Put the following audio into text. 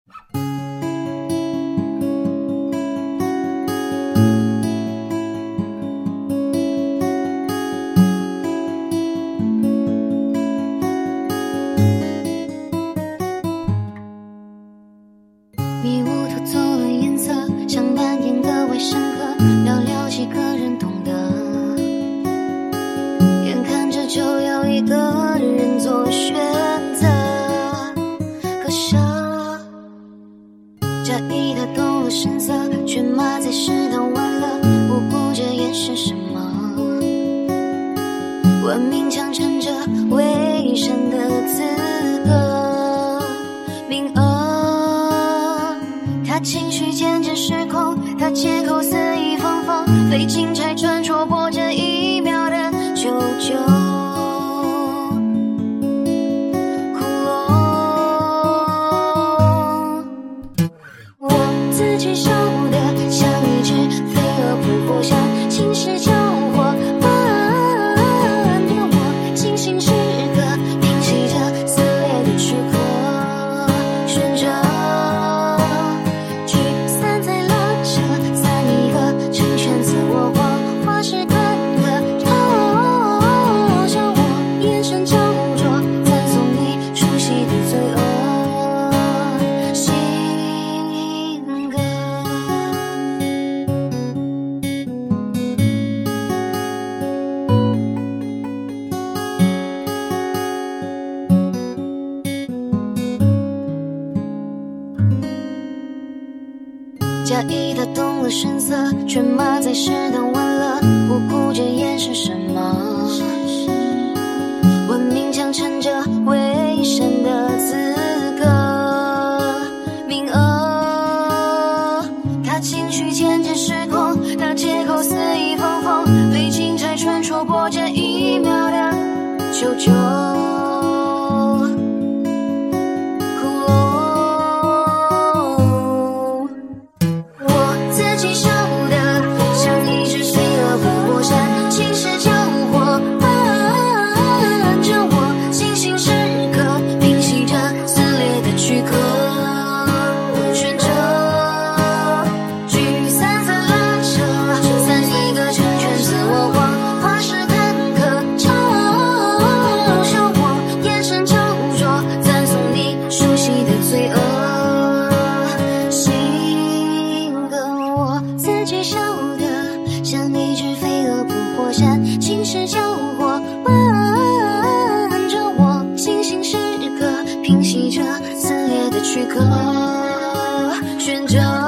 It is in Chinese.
迷雾偷走了颜色，像扮演个外甥和寥寥几个人懂得，眼看着就要一个人做选择，可舍假意的动了声色，却码在适当晚了，不顾着掩饰什么，文明强撑着为生的资格，名额他情绪渐渐失控，他借口肆意放放，非金钗穿戳破这一秒的久久窟窿。我自己守的像一只飞蛾扑火山，侵蚀交火伴着我，清醒时刻平息着撕裂的躯壳，选着假意的动了声色，却码在适当晚了，不顾着掩饰什么，文明强撑着为生的资格，名额他情绪渐渐失控，他借口肆意放放，非金钗穿戳破这一秒的久久侵蚀交火伴着我，清醒时刻平息着撕裂的躯壳，选择